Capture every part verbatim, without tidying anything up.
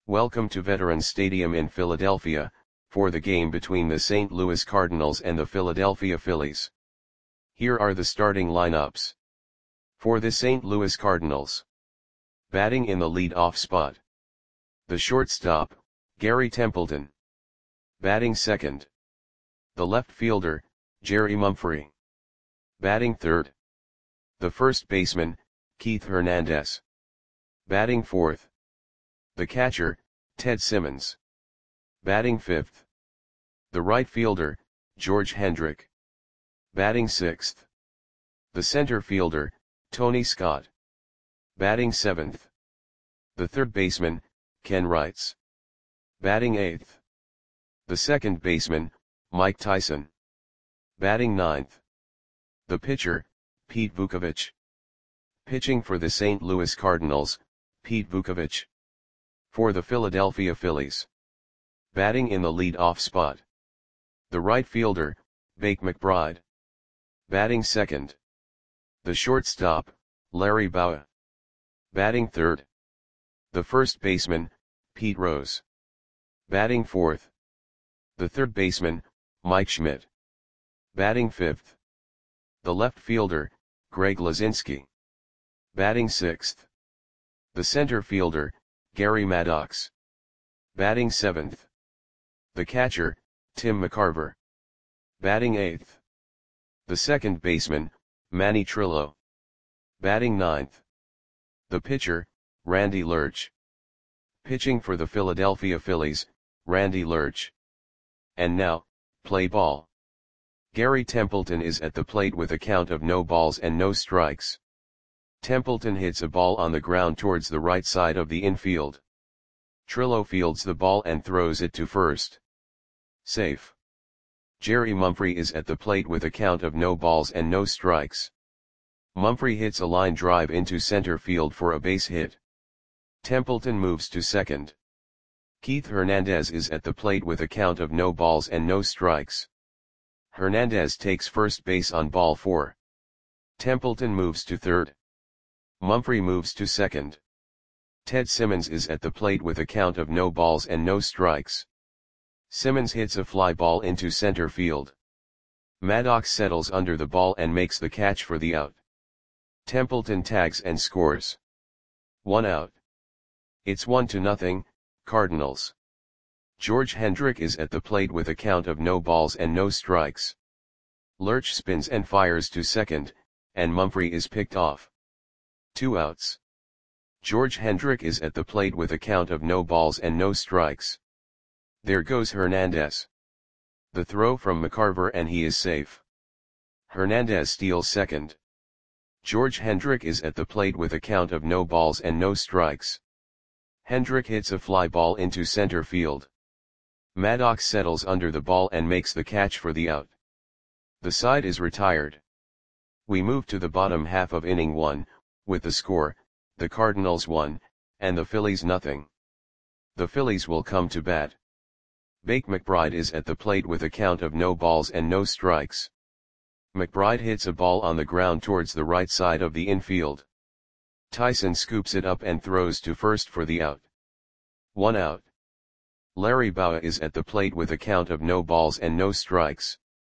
Welcome to Veterans Stadium in Philadelphia, for the game between the Saint Louis Cardinals and the Philadelphia Phillies. Here are the starting lineups. For the Saint Louis Cardinals. Batting in the lead-off spot. The shortstop, Gary Templeton. Batting second. The left fielder, Jerry Mumphrey. Batting third. The first baseman, Keith Hernandez. Batting fourth. The catcher, Ted Simmons. Batting fifth. The right fielder, George Hendrick. Batting sixth. The center fielder, Tony Scott. Batting seventh. The third baseman, Ken Wrights. Batting eighth. The second baseman, Mike Tyson. Batting ninth. The pitcher, Pete Vukovich. Pitching for the Saint Louis Cardinals, Pete Vukovich. For the Philadelphia Phillies. Batting in the lead-off spot. The right fielder, Bake McBride. Batting second. The shortstop, Larry Bowa. Batting third. The first baseman, Pete Rose. Batting fourth. The third baseman, Mike Schmidt. Batting fifth. The left fielder, Greg Lazinski. Batting sixth. The center fielder, Gary Maddox. Batting seventh. The catcher, Tim McCarver. Batting eighth. The second baseman, Manny Trillo. Batting ninth. The pitcher, Randy Lerch. Pitching for the Philadelphia Phillies, Randy Lerch. And now, play ball. Gary Templeton is at the plate with a count of no balls and no strikes. Templeton hits a ball on the ground towards the right side of the infield. Trillo fields the ball and throws it to first. Safe. Jerry Mumphrey is at the plate with a count of no balls and no strikes. Mumphrey hits a line drive into center field for a base hit. Templeton moves to second. Keith Hernandez is at the plate with a count of no balls and no strikes. Hernandez takes first base on ball four. Templeton moves to third. Mumphrey moves to second. Ted Simmons is at the plate with a count of no balls and no strikes. Simmons hits a fly ball into center field. Maddox settles under the ball and makes the catch for the out. Templeton tags and scores. One out. It's one to nothing, Cardinals. George Hendrick is at the plate with a count of no balls and no strikes. Lerch spins and fires to second, and Mumphrey is picked off. Two outs. George Hendrick is at the plate with a count of no balls and no strikes. There goes Hernandez. The throw from McCarver and he is safe. Hernandez steals second. George Hendrick is at the plate with a count of no balls and no strikes. Hendrick hits a fly ball into center field. Maddox settles under the ball and makes the catch for the out. The side is retired. We move to the bottom half of inning one, with the score, the Cardinals one, and the Phillies nothing. The Phillies will come to bat. Bake McBride is at the plate with a count of no balls and no strikes. McBride hits a ball on the ground towards the right side of the infield. Tyson scoops it up and throws to first for the out. One out. Larry Bowa is at the plate with a count of no balls and no strikes.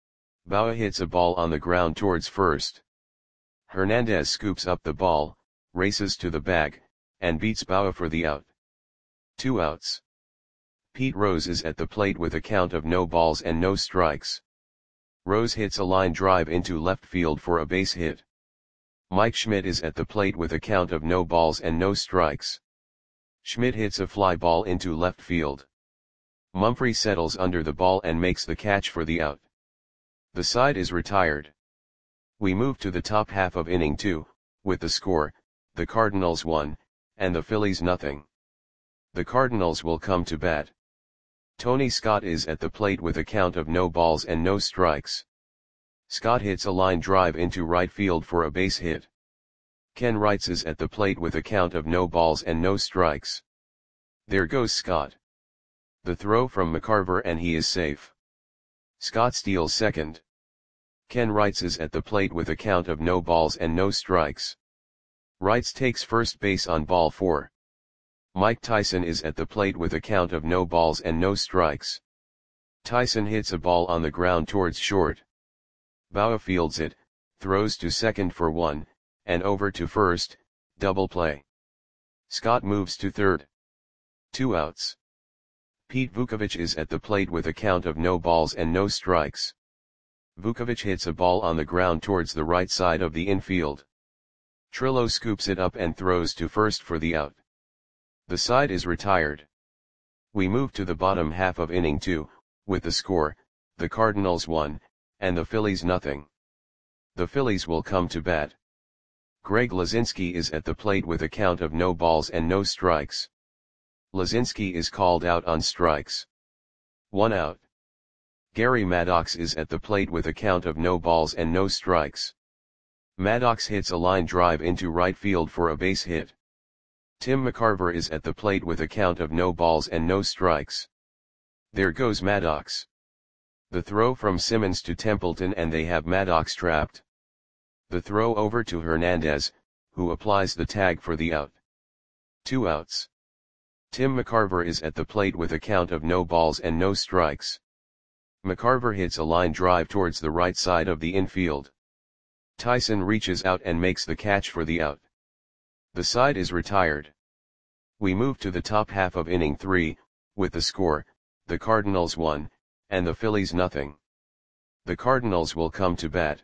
Bowa hits a ball on the ground towards first. Hernandez scoops up the ball, races to the bag, and beats Bowa for the out. Two outs. Pete Rose is at the plate with a count of no balls and no strikes. Rose hits a line drive into left field for a base hit. Mike Schmidt is at the plate with a count of no balls and no strikes. Schmidt hits a fly ball into left field. Mumphrey settles under the ball and makes the catch for the out. The side is retired. We move to the top half of inning two, with the score, the Cardinals one, and the Phillies nothing. The Cardinals will come to bat. Tony Scott is at the plate with a count of no balls and no strikes. Scott hits a line drive into right field for a base hit. Ken Wrights is at the plate with a count of no balls and no strikes. There goes Scott. The throw from McCarver and he is safe. Scott steals second. Ken Wrights is at the plate with a count of no balls and no strikes. Wrights takes first base on ball four. Mike Tyson is at the plate with a count of no balls and no strikes. Tyson hits a ball on the ground towards short. Bauer fields it, throws to second for one, and over to first, double play. Scott moves to third. Two outs. Pete Vukovich is at the plate with a count of no balls and no strikes. Vukovich hits a ball on the ground towards the right side of the infield. Trillo scoops it up and throws to first for the out. The side is retired. We move to the bottom half of inning two, with the score, the Cardinals one, and the Phillies nothing. The Phillies will come to bat. Greg Lazinski is at the plate with a count of no balls and no strikes. Lazinski is called out on strikes. One out. Gary Maddox is at the plate with a count of no balls and no strikes. Maddox hits a line drive into right field for a base hit. Tim McCarver is at the plate with a count of no balls and no strikes. There goes Maddox. The throw from Simmons to Templeton and they have Maddox trapped. The throw over to Hernandez, who applies the tag for the out. Two outs. Tim McCarver is at the plate with a count of no balls and no strikes. McCarver hits a line drive towards the right side of the infield. Tyson reaches out and makes the catch for the out. The side is retired. We move to the top half of inning three, with the score, the Cardinals one, and the Phillies nothing. The Cardinals will come to bat.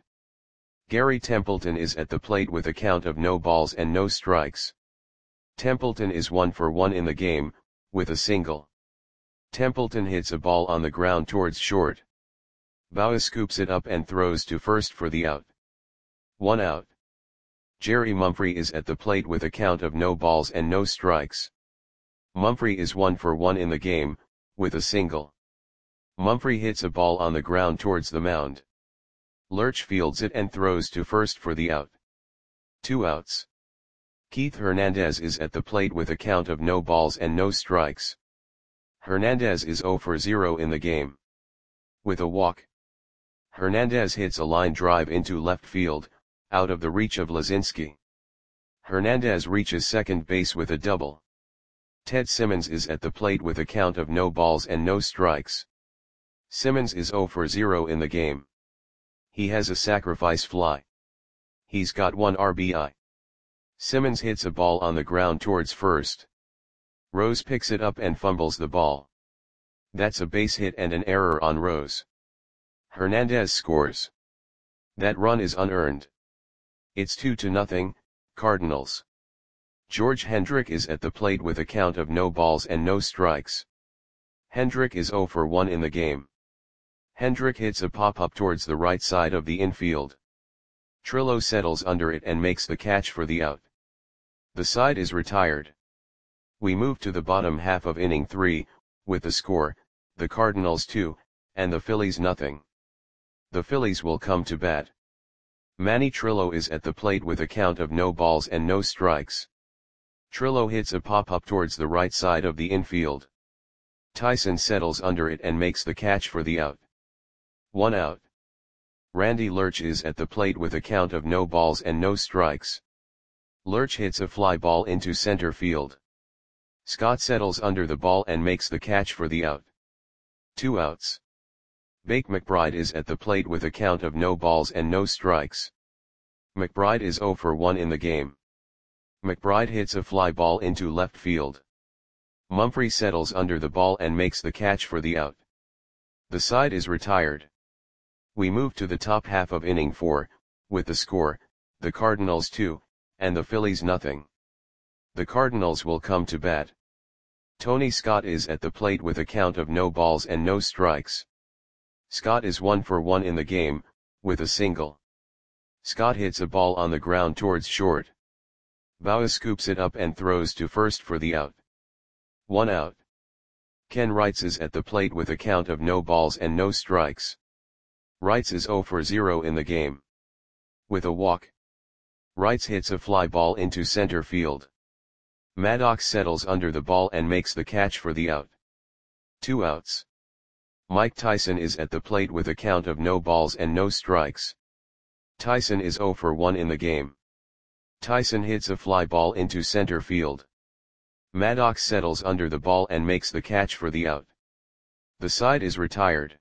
Gary Templeton is at the plate with a count of no balls and no strikes. Templeton is one for one in the game, with a single. Templeton hits a ball on the ground towards short. Bauer scoops it up and throws to first for the out. One out. Jerry Mumphrey is at the plate with a count of no balls and no strikes. Mumphrey is one for one in the game, with a single. Mumphrey hits a ball on the ground towards the mound. Lurch fields it and throws to first for the out. Two outs. Keith Hernandez is at the plate with a count of no balls and no strikes. Hernandez is zero for zero in the game. With a walk. Hernandez hits a line drive into left field, out of the reach of Lazinski. Hernandez reaches second base with a double. Ted Simmons is at the plate with a count of no balls and no strikes. Simmons is zero for zero in the game. He has a sacrifice fly. He's got one R B I. Simmons hits a ball on the ground towards first. Rose picks it up and fumbles the ball. That's a base hit and an error on Rose. Hernandez scores. That run is unearned. It's two to nothing, Cardinals. George Hendrick is at the plate with a count of no balls and no strikes. Hendrick is zero for one in the game. Hendrick hits a pop-up towards the right side of the infield. Trillo settles under it and makes the catch for the out. The side is retired. We move to the bottom half of inning three, with the score, the Cardinals two, and the Phillies nothing. The Phillies will come to bat. Manny Trillo is at the plate with a count of no balls and no strikes. Trillo hits a pop-up towards the right side of the infield. Tyson settles under it and makes the catch for the out. One out. Randy Lurch is at the plate with a count of no balls and no strikes. Lurch hits a fly ball into center field. Scott settles under the ball and makes the catch for the out. Two outs. Bake McBride is at the plate with a count of no balls and no strikes. McBride is zero for one in the game. McBride hits a fly ball into left field. Mumphrey settles under the ball and makes the catch for the out. The side is retired. We move to the top half of inning four, with the score, the Cardinals two, and the Phillies nothing. The Cardinals will come to bat. Tony Scott is at the plate with a count of no balls and no strikes. Scott is one for one in the game, with a single. Scott hits a ball on the ground towards short. Bauer scoops it up and throws to first for the out. One out. Ken Wrights is at the plate with a count of no balls and no strikes. Wrights is zero for zero in the game. With a walk. Wrights hits a fly ball into center field. Maddox settles under the ball and makes the catch for the out. Two outs. Mike Tyson is at the plate with a count of no balls and no strikes. Tyson is zero for one in the game. Tyson hits a fly ball into center field. Maddox settles under the ball and makes the catch for the out. The side is retired.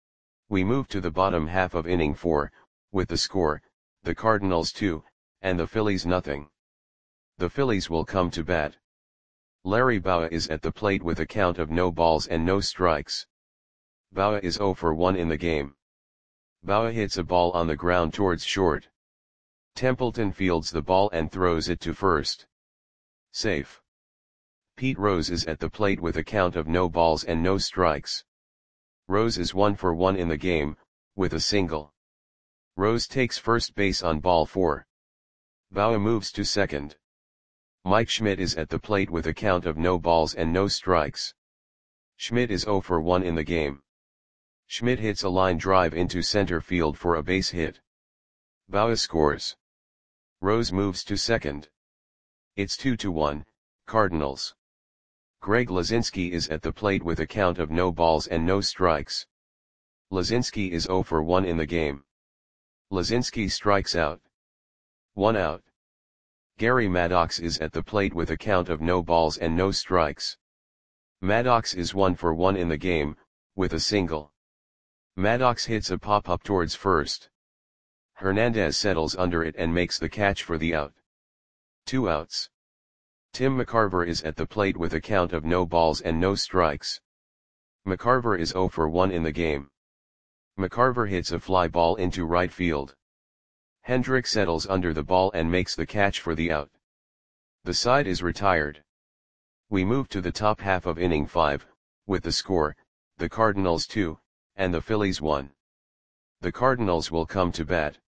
We move to the bottom half of inning four, with the score, the Cardinals two, and the Phillies nothing. The Phillies will come to bat. Larry Bowa is at the plate with a count of no balls and no strikes. Bowa is oh for one in the game. Bowa hits a ball on the ground towards short. Templeton fields the ball and throws it to first. Safe. Pete Rose is at the plate with a count of no balls and no strikes. Rose is one for one in the game, with a single. Rose takes first base on ball four. Bowa moves to second. Mike Schmidt is at the plate with a count of no balls and no strikes. Schmidt is oh for one in the game. Schmidt hits a line drive into center field for a base hit. Bowa scores. Rose moves to second. It's two to one, Cardinals. Greg Lazinski is at the plate with a count of no balls and no strikes. Lazinski is oh for one in the game. Lazinski strikes out. One out. Gary Maddox is at the plate with a count of no balls and no strikes. Maddox is one for one in the game, with a single. Maddox hits a pop-up towards first. Hernandez settles under it and makes the catch for the out. Two outs. Tim McCarver is at the plate with a count of no balls and no strikes. McCarver is oh for one in the game. McCarver hits a fly ball into right field. Hendrick settles under the ball and makes the catch for the out. The side is retired. We move to the top half of inning five, with the score, the Cardinals two, and the Phillies one. The Cardinals will come to bat.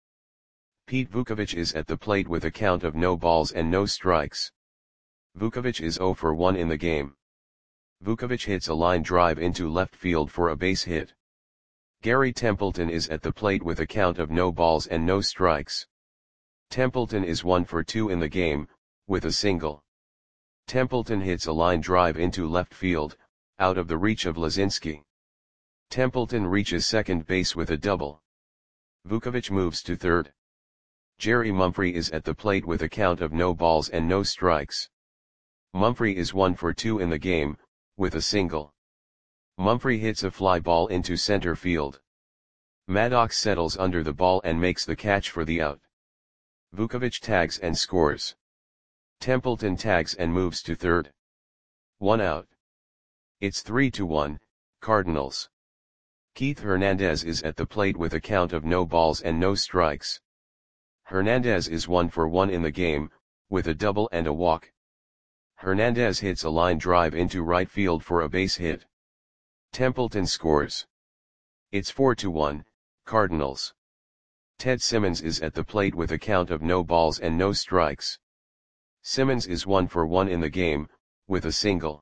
Pete Vukovich is at the plate with a count of no balls and no strikes. Vukovich is oh for one in the game. Vukovich hits a line drive into left field for a base hit. Gary Templeton is at the plate with a count of no balls and no strikes. Templeton is one for two in the game, with a single. Templeton hits a line drive into left field, out of the reach of Lazinski. Templeton reaches second base with a double. Vukovich moves to third. Jerry Mumphrey is at the plate with a count of no balls and no strikes. Mumphrey is one for two in the game, with a single. Mumphrey hits a fly ball into center field. Maddox settles under the ball and makes the catch for the out. Vukovich tags and scores. Templeton tags and moves to third. One out. It's three to one, Cardinals. Keith Hernandez is at the plate with a count of no balls and no strikes. Hernandez is one for one in the game, with a double and a walk. Hernandez hits a line drive into right field for a base hit. Templeton scores. It's four to one, Cardinals. Ted Simmons is at the plate with a count of no balls and no strikes. Simmons is one for one in the game, with a single.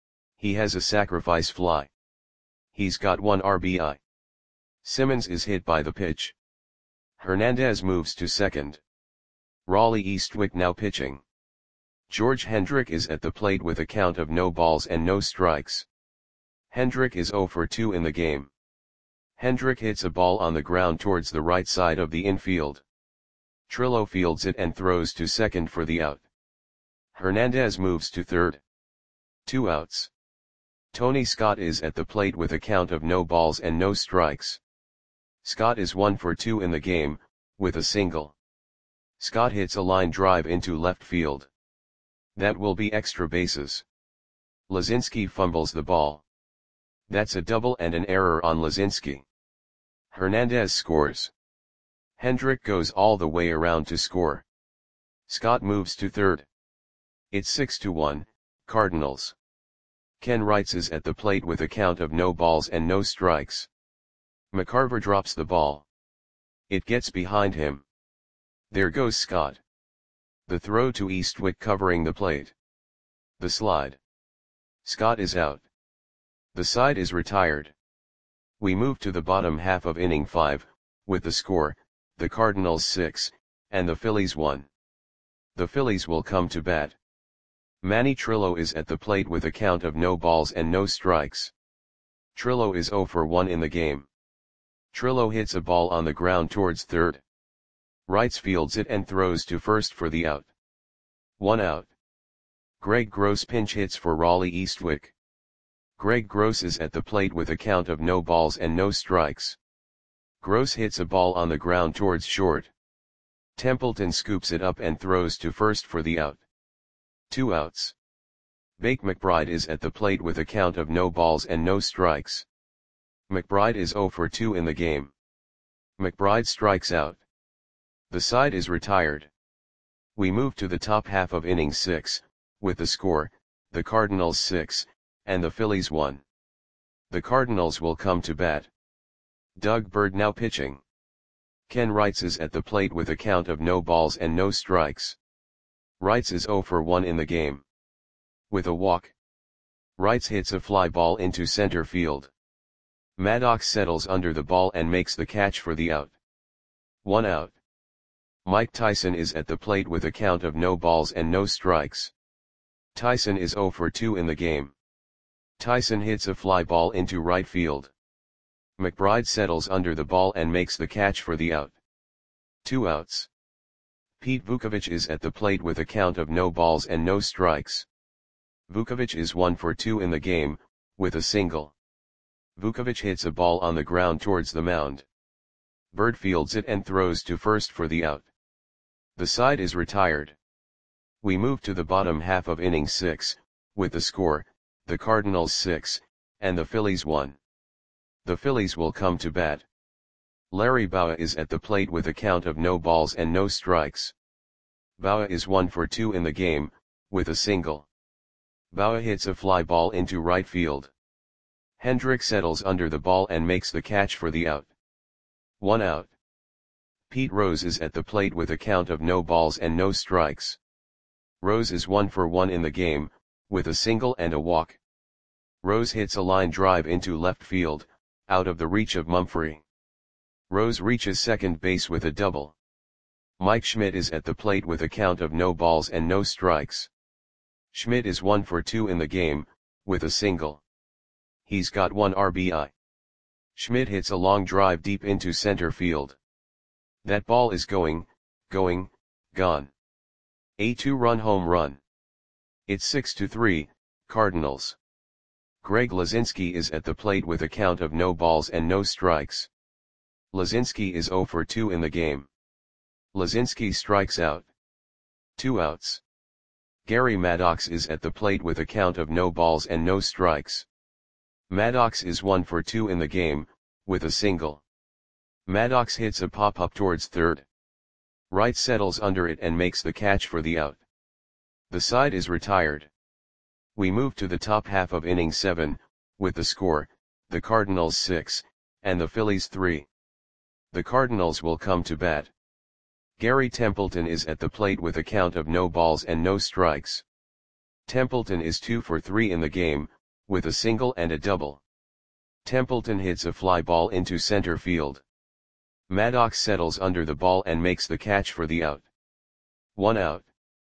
He has a sacrifice fly. He's got one R B I. Simmons is hit by the pitch. Hernandez moves to second. Raleigh Eastwick now pitching. George Hendrick is at the plate with a count of no balls and no strikes. Hendrick is oh for two in the game. Hendrick hits a ball on the ground towards the right side of the infield. Trillo fields it and throws to second for the out. Hernandez moves to third. Two outs. Tony Scott is at the plate with a count of no balls and no strikes. Scott is one for two in the game, with a single. Scott hits a line drive into left field. That will be extra bases. Lazinski fumbles the ball. That's a double and an error on Lazinski. Hernandez scores. Hendrick goes all the way around to score. Scott moves to third. It's six to one, Cardinals. Ken Wrights is at the plate with a count of no balls and no strikes. McCarver drops the ball. It gets behind him. There goes Scott. The throw to Eastwick covering the plate. The slide. Scott is out. The side is retired. We move to the bottom half of inning five, with the score, the Cardinals six, and the Phillies one. The Phillies will come to bat. Manny Trillo is at the plate with a count of no balls and no strikes. Trillo is oh for one in the game. Trillo hits a ball on the ground towards third. Wrights fields it and throws to first for the out. One out. Greg Gross pinch hits for Raleigh Eastwick. Greg Gross is at the plate with a count of no balls and no strikes. Gross hits a ball on the ground towards short. Templeton scoops it up and throws to first for the out. Two outs. Bake McBride is at the plate with a count of no balls and no strikes. McBride is oh for two in the game. McBride strikes out. The side is retired. We move to the top half of inning six, with the score, the Cardinals six, and the Phillies one. The Cardinals will come to bat. Doug Bird now pitching. Ken Wrights is at the plate with a count of no balls and no strikes. Wrights is oh for one in the game. With a walk. Wrights hits a fly ball into center field. Maddox settles under the ball and makes the catch for the out. One out. Mike Tyson is at the plate with a count of no balls and no strikes. Tyson is oh for two in the game. Tyson hits a fly ball into right field. McBride settles under the ball and makes the catch for the out. Two outs. Pete Vukovich is at the plate with a count of no balls and no strikes. Vukovich is one for two in the game, with a single. Vukovich hits a ball on the ground towards the mound. Bird fields it and throws to first for the out. The side is retired. We move to the bottom half of inning six, with the score, the Cardinals six, and the Phillies one. The Phillies will come to bat. Larry Bowa is at the plate with a count of no balls and no strikes. Bowa is one for two in the game, with a single. Bowa hits a fly ball into right field. Hendrick settles under the ball and makes the catch for the out. One out. Pete Rose is at the plate with a count of no balls and no strikes. Rose is one for one in the game, with a single and a walk. Rose hits a line drive into left field, out of the reach of Mumphrey. Rose reaches second base with a double. Mike Schmidt is at the plate with a count of no balls and no strikes. Schmidt is one for two in the game, with a single. He's got one R B I. Schmidt hits a long drive deep into center field. That ball is going, going, gone. A two-run home run. It's six to three, Cardinals. Greg Lazinski is at the plate with a count of no balls and no strikes. Lazinski is oh for two in the game. Lazinski strikes out. Two outs. Gary Maddox is at the plate with a count of no balls and no strikes. Maddox is one for two in the game, with a single. Maddox hits a pop-up towards third. Wright settles under it and makes the catch for the out. The side is retired. We move to the top half of inning seven, with the score, the Cardinals six, and the Phillies three. The Cardinals will come to bat. Gary Templeton is at the plate with a count of no balls and no strikes. Templeton is two for three in the game, with a single and a double. Templeton hits a fly ball into center field. Maddox settles under the ball and makes the catch for the out. One out.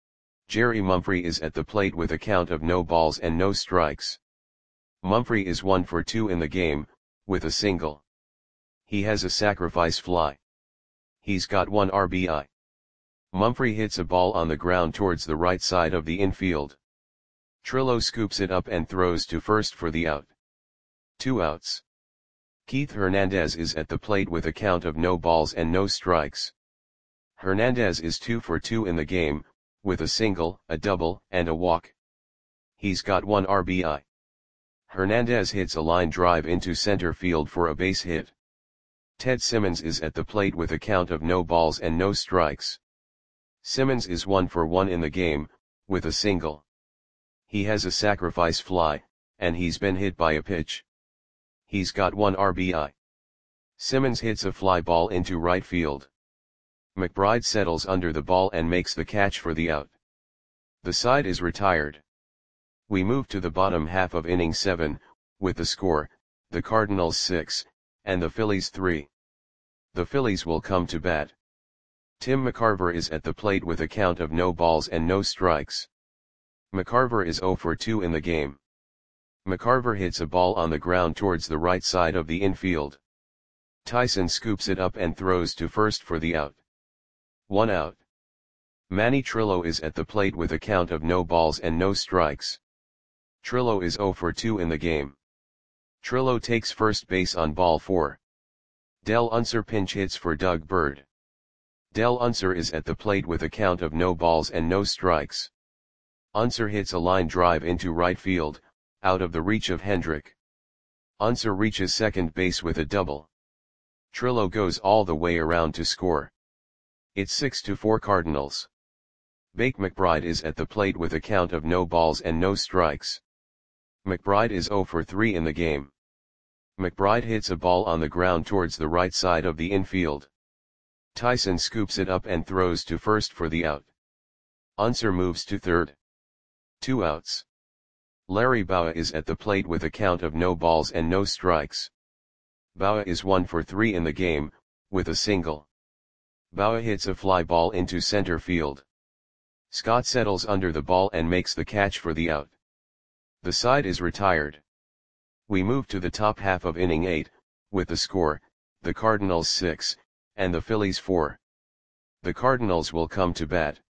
Jerry Mumphrey is at the plate with a count of no balls and no strikes. Mumphrey is one for two in the game, with a single. He has a sacrifice fly. He's got one R B I. Mumphrey hits a ball on the ground towards the right side of the infield. Trillo scoops it up and throws to first for the out. Two outs. Keith Hernandez is at the plate with a count of no balls and no strikes. Hernandez is two for two in the game, with a single, a double, and a walk. He's got one R B I. Hernandez hits a line drive into center field for a base hit. Ted Simmons is at the plate with a count of no balls and no strikes. Simmons is one for one in the game, with a single. He has a sacrifice fly, and he's been hit by a pitch. He's got one R B I. Simmons hits a fly ball into right field. McBride settles under the ball and makes the catch for the out. The side is retired. We move to the bottom half of inning seven, with the score, the Cardinals six, and the Phillies three. The Phillies will come to bat. Tim McCarver is at the plate with a count of no balls and no strikes. McCarver is oh for two in the game. McCarver hits a ball on the ground towards the right side of the infield. Tyson scoops it up and throws to first for the out. One out. Manny Trillo is at the plate with a count of no balls and no strikes. Trillo is zero for two in the game. Trillo takes first base on ball four. Del Unser pinch hits for Doug Bird. Del Unser is at the plate with a count of no balls and no strikes. Unser hits a line drive into right field, out of the reach of Hendrick. Unser reaches second base with a double. Trillo goes all the way around to score. It's six to four Cardinals. Bake McBride is at the plate with a count of no balls and no strikes. McBride is zero for three in the game. McBride hits a ball on the ground towards the right side of the infield. Tyson scoops it up and throws to first for the out. Unser moves to third. Two outs. Larry Bowa is at the plate with a count of no balls and no strikes. Bowa is one for three in the game, with a single. Bowa hits a fly ball into center field. Scott settles under the ball and makes the catch for the out. The side is retired. We move to the top half of inning eight, with the score, the Cardinals six, and the Phillies four. The Cardinals will come to bat.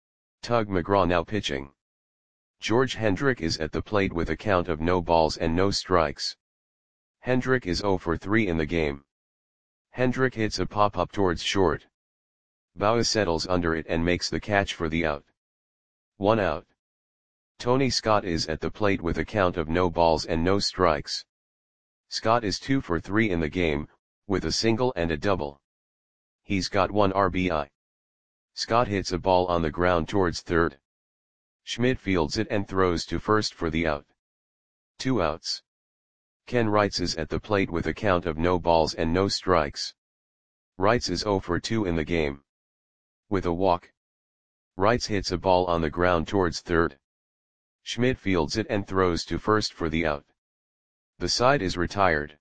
Tug McGraw now pitching. George Hendrick is at the plate with a count of no balls and no strikes. Hendrick is zero for three in the game. Hendrick hits a pop-up towards short. Bowa settles under it and makes the catch for the out. One out. Tony Scott is at the plate with a count of no balls and no strikes. Scott is two for three in the game, with a single and a double. He's got one R B I. Scott hits a ball on the ground towards third. Schmidt fields it and throws to first for the out. Two outs. Ken Wrights is at the plate with a count of no balls and no strikes. Wrights is zero for two in the game. With a walk. Wrights hits a ball on the ground towards third. Schmidt fields it and throws to first for the out. The side is retired.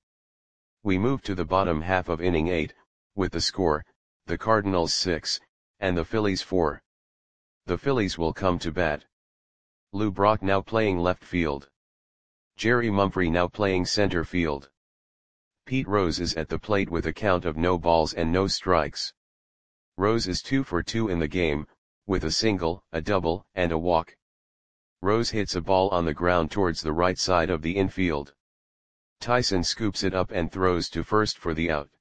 We move to the bottom half of inning eight, with the score, the Cardinals six, and the Phillies four. The Phillies will come to bat. Lou Brock now playing left field. Jerry Mumphrey now playing center field. Pete Rose is at the plate with a count of no balls and no strikes. Rose is two for two in the game, with a single, a double, and a walk. Rose hits a ball on the ground towards the right side of the infield. Tyson scoops it up and throws to first for the out.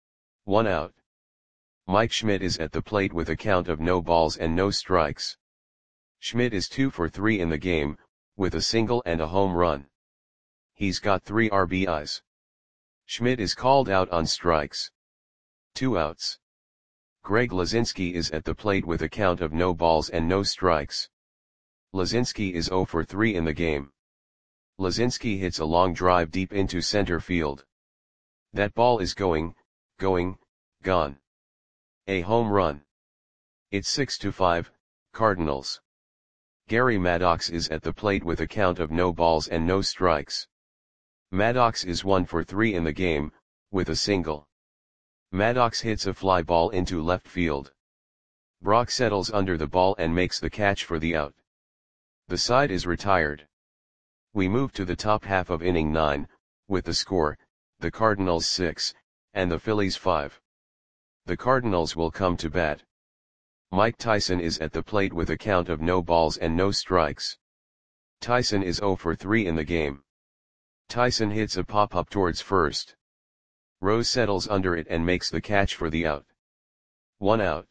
One out. Mike Schmidt is at the plate with a count of no balls and no strikes. Schmidt is two for three in the game, with a single and a home run. He's got three R B Is. Schmidt is called out on strikes. Two outs. Greg Lazinski is at the plate with a count of no balls and no strikes. Lazinski is zero for three in the game. Lazinski hits a long drive deep into center field. That ball is going, going, gone. A home run. It's six to five, Cardinals. Gary Maddox is at the plate with a count of no balls and no strikes. Maddox is one for three in the game, with a single. Maddox hits a fly ball into left field. Brock settles under the ball and makes the catch for the out. The side is retired. We move to the top half of inning nine, with the score, the Cardinals six, and the Phillies five. The Cardinals will come to bat. Mike Tyson is at the plate with a count of no balls and no strikes. Tyson is zero for three in the game. Tyson hits a pop-up towards first. Rose settles under it and makes the catch for the out. One out.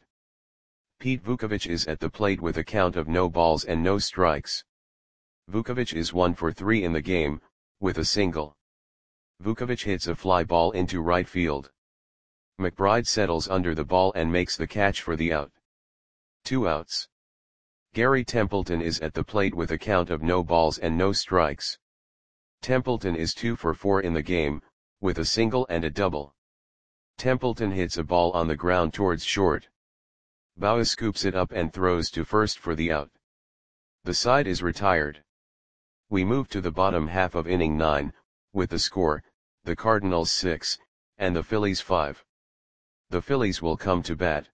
Pete Vukovich is at the plate with a count of no balls and no strikes. Vukovich is one for three in the game, with a single. Vukovich hits a fly ball into right field. McBride settles under the ball and makes the catch for the out. Two outs. Gary Templeton is at the plate with a count of no balls and no strikes. Templeton is two for four in the game, with a single and a double. Templeton hits a ball on the ground towards short. Bowa scoops it up and throws to first for the out. The side is retired. We move to the bottom half of inning nine, with the score, the Cardinals six, and the Phillies five. The Phillies will come to bat.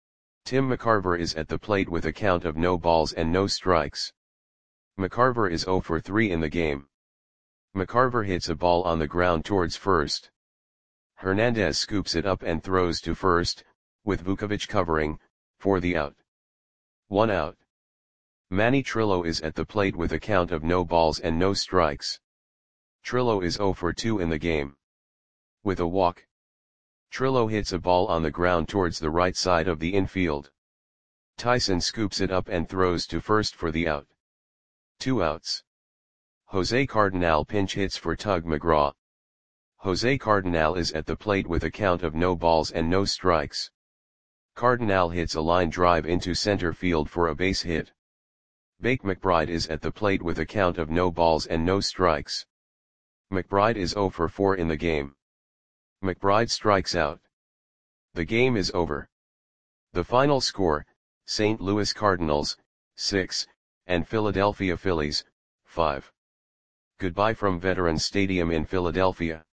Tim McCarver is at the plate with a count of no balls and no strikes. McCarver is zero for three in the game. McCarver hits a ball on the ground towards first. Hernandez scoops it up and throws to first, with Vukovich covering, for the out. one out. Manny Trillo is at the plate with a count of no balls and no strikes. Trillo is zero for two in the game. With a walk, Trillo hits a ball on the ground towards the right side of the infield. Tyson scoops it up and throws to first for the out. Two outs. Jose Cardenal pinch hits for Tug McGraw. Jose Cardenal is at the plate with a count of no balls and no strikes. Cardenal hits a line drive into center field for a base hit. Bake McBride is at the plate with a count of no balls and no strikes. McBride is zero for four in the game. McBride strikes out. The game is over. The final score, Saint Louis Cardinals, six, and Philadelphia Phillies, five. Goodbye from Veterans Stadium in Philadelphia.